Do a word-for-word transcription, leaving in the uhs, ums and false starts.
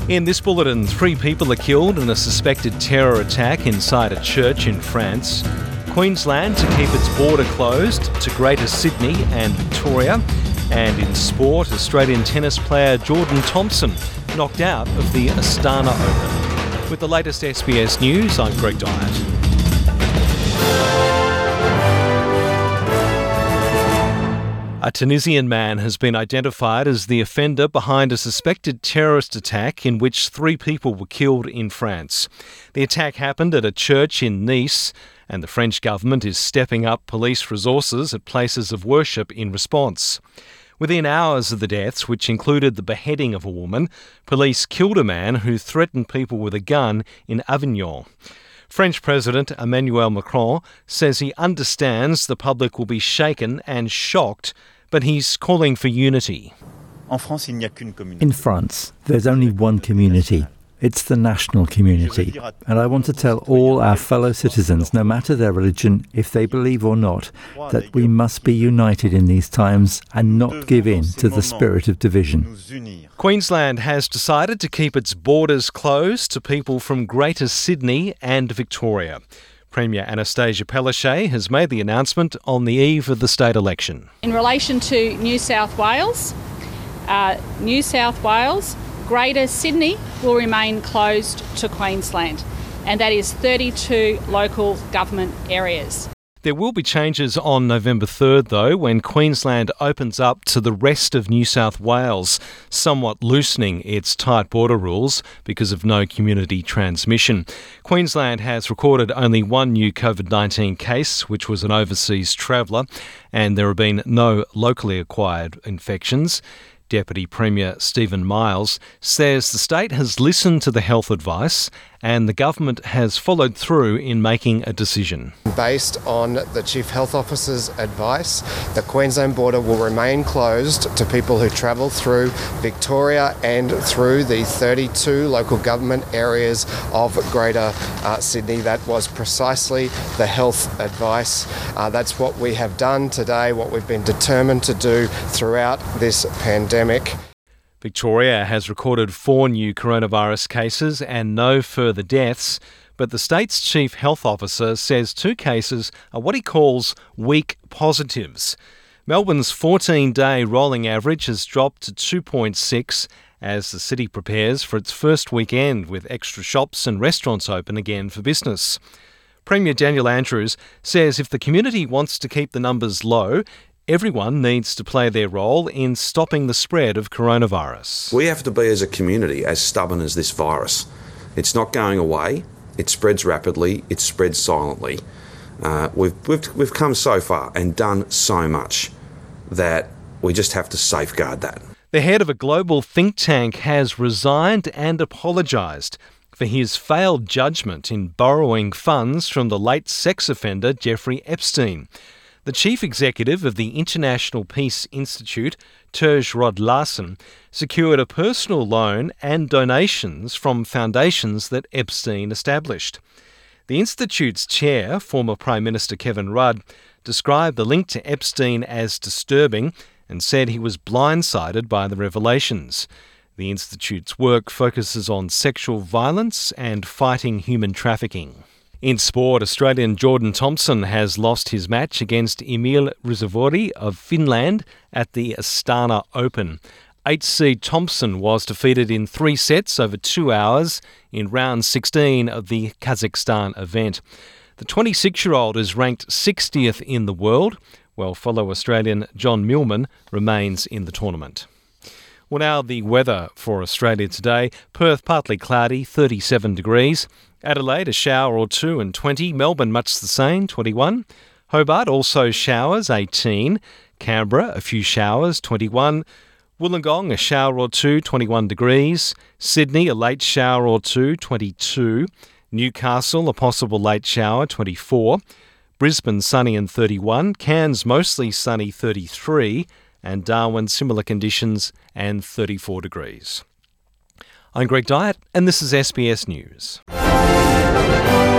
In this bulletin, three people are killed in a suspected terror attack inside a church in France. Queensland to keep its border closed to Greater Sydney and Victoria. And in sport, Australian tennis player Jordan Thompson knocked out of the Astana Open. With the latest S B S News, I'm Greg Dyett. A Tunisian man has been identified as the offender behind a suspected terrorist attack in which three people were killed in France. The attack happened at a church in Nice, and the French government is stepping up police resources at places of worship in response. Within hours of the deaths, which included the beheading of a woman, police killed a man who threatened people with a gun in Avignon. French President Emmanuel Macron says he understands the public will be shaken and shocked, but he's calling for unity. In France, there's only one community. It's the national community. And I want to tell all our fellow citizens, no matter their religion, if they believe or not, that we must be united in these times and not give in to the spirit of division. Queensland has decided to keep its borders closed to people from Greater Sydney and Victoria. Premier Anastasia Palaszczuk has made the announcement on the eve of the state election. In relation to New South Wales, uh, New South Wales, Greater Sydney will remain closed to Queensland, and that is thirty-two local government areas. There will be changes on November third, though, when Queensland opens up to the rest of New South Wales, somewhat loosening its tight border rules because of no community transmission. Queensland has recorded only one new COVID nineteen case, which was an overseas traveller, and there have been no locally acquired infections. Deputy Premier Stephen Miles says the state has listened to the health advice and the government has followed through in making a decision. Based on the Chief Health Officer's advice, the Queensland border will remain closed to people who travel through Victoria and through the thirty-two local government areas of Greater uh, Sydney. That was precisely the health advice. Uh, that's what we have done today, what we've been determined to do throughout this pandemic. Victoria has recorded four new coronavirus cases and no further deaths, but the state's chief health officer says two cases are what he calls weak positives. Melbourne's fourteen-day rolling average has dropped to two point six as the city prepares for its first weekend with extra shops and restaurants open again for business. Premier Daniel Andrews says if the community wants to keep the numbers low, everyone needs to play their role in stopping the spread of coronavirus. We have to be, as a community, as stubborn as this virus. It's not going away. It spreads rapidly. It spreads silently. Uh, we've, we've, we've come so far and done so much that we just have to safeguard that. The head of a global think tank has resigned and apologised for his failed judgment in borrowing funds from the late sex offender Jeffrey Epstein. The chief executive of the International Peace Institute, Terje Rod Larsen, secured a personal loan and donations from foundations that Epstein established. The Institute's chair, former Prime Minister Kevin Rudd, described the link to Epstein as disturbing and said he was blindsided by the revelations. The Institute's work focuses on sexual violence and fighting human trafficking. In sport, Australian Jordan Thompson has lost his match against Emil Rizavori of Finland at the Astana Open. Eight-seed Thompson was defeated in three sets over two hours in round sixteen of the Kazakhstan event. The twenty-six-year-old is ranked sixtieth in the world, while fellow Australian John Millman remains in the tournament. Well, now the weather for Australia today. Perth partly cloudy, thirty-seven degrees. Adelaide a shower or two and twenty. Melbourne much the same, twenty-one. Hobart also showers, eighteen. Canberra a few showers, twenty-one. Wollongong a shower or two, twenty-one degrees. Sydney a late shower or two, twenty-two. Newcastle a possible late shower, twenty-four. Brisbane sunny and thirty-one. Cairns mostly sunny, thirty-three. And Darwin similar conditions and thirty-four degrees. I'm Greg Dyett and this is S B S News.